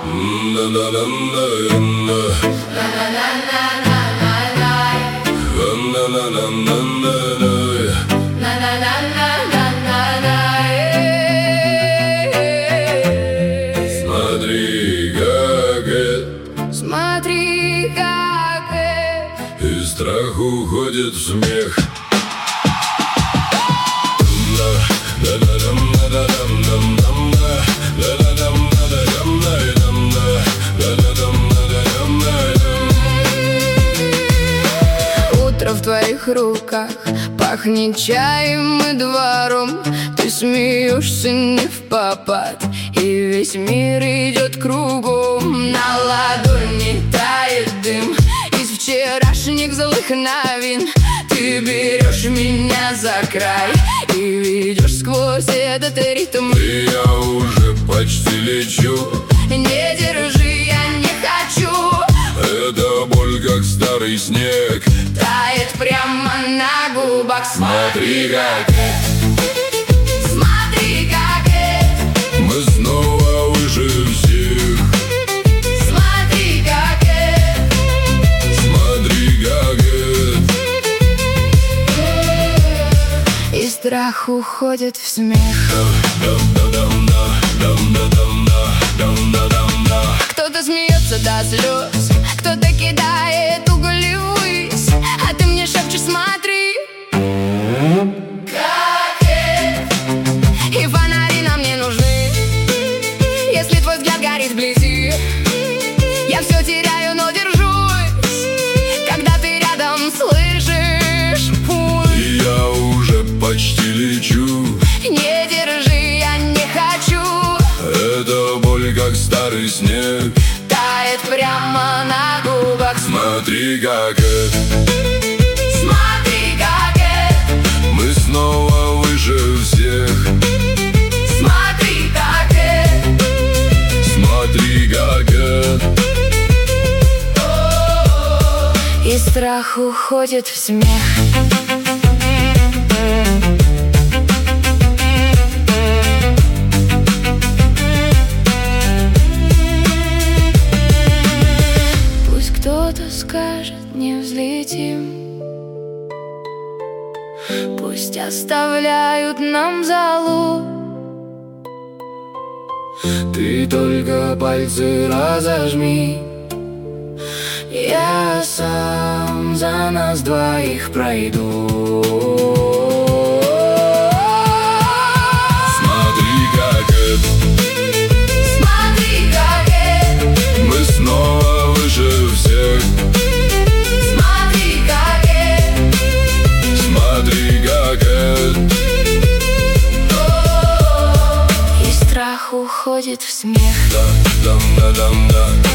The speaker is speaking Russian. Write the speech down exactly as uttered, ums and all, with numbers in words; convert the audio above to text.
Смотри, как это, смотри, как это, и страх уходит в смех. Утро в твоих руках пахнет чаем и двором. Ты смеешься не впопад, и весь мир идет кругом. На ладони тает дым из вчерашних злых новин. Ты берешь меня за край и ведешь сквозь этот ритм. И я уже почти лечу. Не держи, я не хочу. Это боль, как старый снег, Тает прямо на губах. Смотри, как это, смотри, как это, мы снова выше всех. смотри, как это, Смотри, как это. и страх уходит в смех. Кто-то смеется до слез, кто-то кидает уголь ввысь, а ты мне шепчешь: смотри, как это. И фонари нам не нужны, если твой взгляд горит вблизи. Я все теряю, но держусь, когда ты рядом, слышишь пульс. И я уже почти лечу. Не держи, я не хочу. Это боль, как старый снег, Тает прямо на губах. Смотри, как это, Смотри, как это, мы снова выше всех. смотри, как это. Смотри, как это. И страх уходит в смех. Пусть кто-то скажет: не взлетим. Пусть оставляют нам залог. Ты только пальцы разожми, Я сам за нас двоих пройду. Смотри, как это, Смотри, как это, мы снова выше всех. смотри, как это. Смотри, как это. И страх уходит в смех. Да, да, да, да, да.